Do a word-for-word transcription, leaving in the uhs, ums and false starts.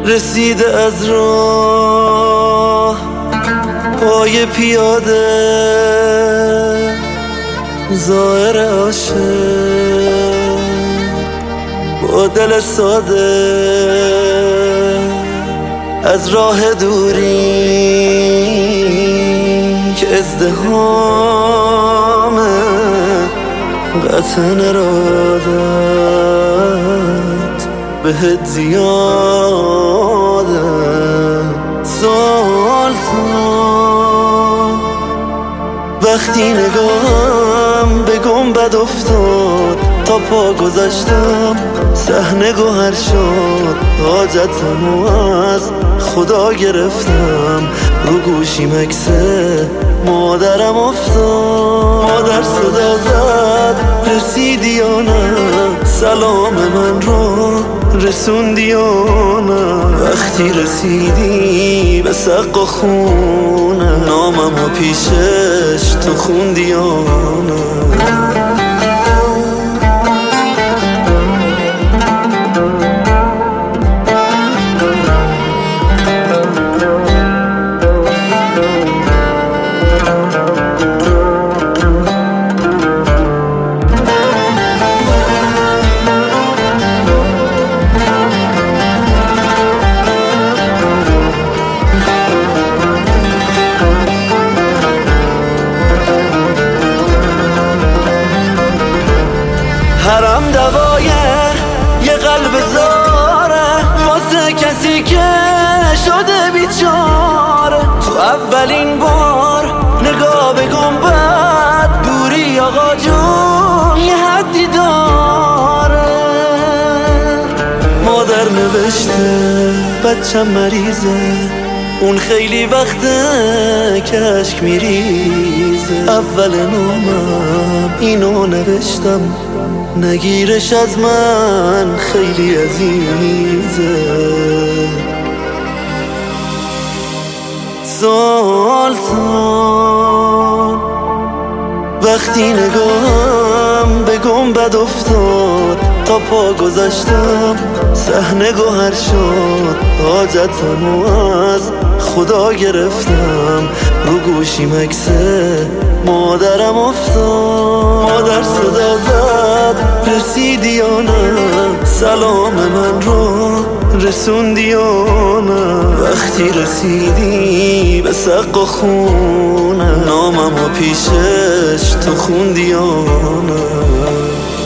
رسیده از راه پای پیاده، ظاهر عاشق با دل ساده، از راه دوری که ازدحامه قطع ارادت بهت زیاده. سلطان وقتی نگاهم به گنبد افتاد، تا پا گذاشتم صحنه گوهر شد. حاجتمو از خدا گرفتم، رو گوشیم عکس مادرم افتاد. مادر صدا زد رسیدی یا نه، سلام من رو رسوندی یا نه. وقتی رسیدی به سقف خونه، ناممو پیشش تو خوندی یا نه. حرم دوای یه قلب زاره، واسه کسی که شده بیچاره. تو اولین بار نگاه به گنبد، دوری آقا جون یه حدی داره. مادر نوشته بچم مریضه، اون خیلی وقته که اشک میریزه. اول نامم اینو نوشتم، نگیرش از من خیلی عزیزه. سلطان وقتی نگاهم به گنبد افتاد، تا پا گذاشتم صحنه گوهر شد. حاجتمو از خدا گرفتم، رو گوشیم عکس مادرم افتاد. مادر صدا زد رسیدی یا نه، سلام من رو رسوندی یا نه. وقتی رسیدی به سقف خونه، ناممو پیشش تو خوندی یا نه.